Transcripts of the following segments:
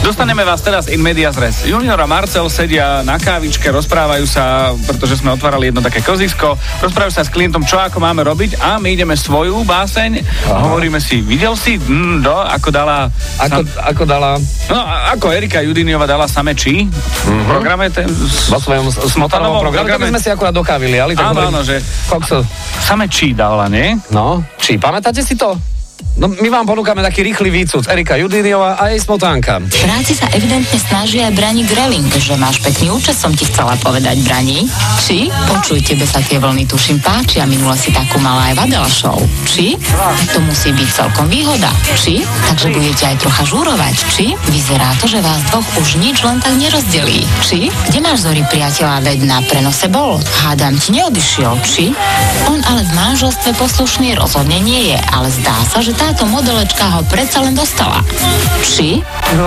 Dostaneme vás teraz in medias res. Junior a Marcel sedia na kávičke, rozprávajú sa, pretože sme otvárali jedno také kozisko, rozprávajú sa s klientom, čo ako máme robiť a my ideme svoju báseň. Hovoríme si, videl si, ako dala... Ako dala... No, ako Erika Judiniová dala Same Či v programe, vo svojom smotanovom programe. To by sme si akurát dokávili, ale tak áno, že Same Či dala, nie? No, Či, pamätáte si to? No, my vám ponúkame taký rýchly výcud. Erika Judiniová a jej smotánka. V práci sa evidentne snaží aj Brani Greling, že máš pekný účes, som ti chcela povedať, Brani. Či? Počuj, tebe sa tie vlny tuším páčia, minule si takú mala aj v Adele Show. Či? To musí byť celkom výhoda. Či? Takže budete aj trocha žúrovať. Či? Vyzerá to, že vás dvoch už nič len tak nerozdelí. Či? Kde máš Zori priateľa, veď na prenose bol? Hádam ti neodišiel. Či? On ale v manželstve poslušný rozhodne nie je, ale zdá sa, že táto modelečka ho predsa len dostala. Či?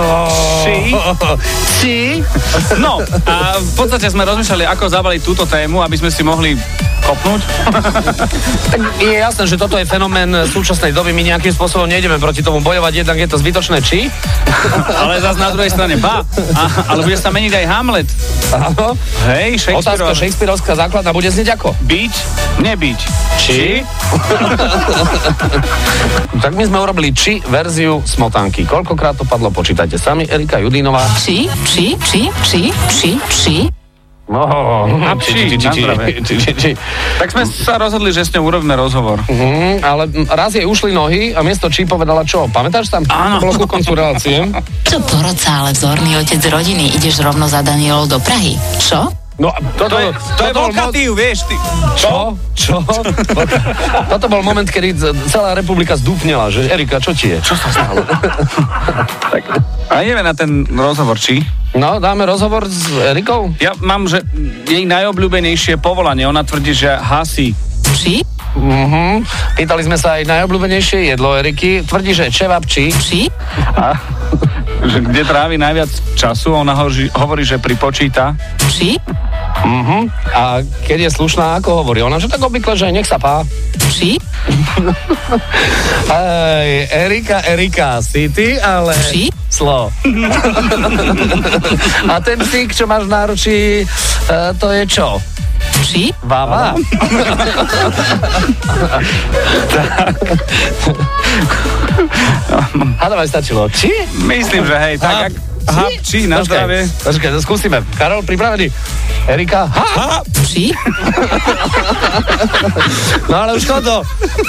Či? No, a v podstate sme rozmýšľali, ako zabaliť túto tému, aby sme si mohli kopnúť. Tak je jasné, že toto je fenomén súčasnej doby. My nejakým spôsobom nejdeme proti tomu bojovať, jednak je to zbytočné, či? Ale zase na druhej strane, ale bude sa meniť aj Hamlet. Áno. Hej, Otázka Shakespearovská základná bude znieť ako? Byť, nebyť. Či? Tak my sme urobili Či verziu smotánky. Koľkokrát to padlo, počítajte sami. Erika Judinová. Či? Tak sme sa rozhodli, že s ňou urobíme rozhovor. Ale raz jej ušli nohy a miesto Či povedala čo? Pamätáš tam? Áno. Bolo ku koncu relácie. Čo porodca, ale vzorný otec rodiny, ideš rovno za Danielou do Prahy. Čo? No, to je vokatív, vieš ty. Čo? Toto bol moment, kedy celá republika zdúpnela, že Erika, čo ti je? Čo sa stalo? Tak, a ideme na ten rozhovor, Či? No, dáme rozhovor s Erikou? Ja mám, že jej najobľúbenejšie povolanie, ona tvrdí, že hasí. Či? Pýtali sme sa aj najobľúbenejšie jedlo Eriky, tvrdí, že čevap Či? A že kde trávi najviac času, ona hovorí, že pripočíta. Či? A keď je slušná, ako hovorí? Ona, že tak obvykle, že nech sa pá. Či? Erika, si ty, ale... Či? Slo. A ten psík, čo máš v náručí, to je čo? Či? Baba. Hádam aj stačilo. Či? Myslím, že hej, tak Či, na zdravie. Počkaj, skúsime. Karol, pripravený? Erika? Či? No ale už to.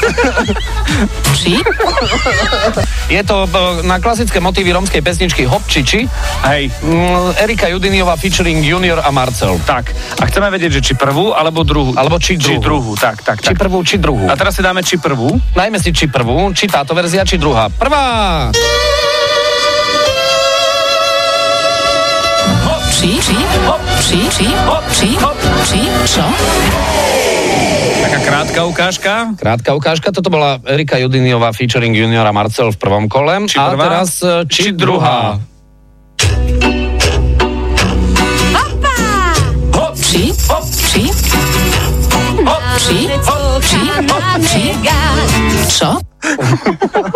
Či? Je to na klasické motívy rómskej pesničky Hop či Či. Hej. Erika Judiniová featuring Junior a Marcel. Tak. A chceme vedieť, že či prvú, alebo druhú. Alebo či druhú. Tak. Či prvú, či druhú. A teraz si dáme či prvú. Najmä si či prvú, či táto verzia, či druhá. Prvá! Či? Čo? Taká krátka ukážka. Krátka ukážka, toto bola Erika Judiniová featuring Juniora Marcel v prvom kole. Či prvá? A teraz či druhá. Hopa! Hop! Či? Hop! Či? Hop! Či? Čo?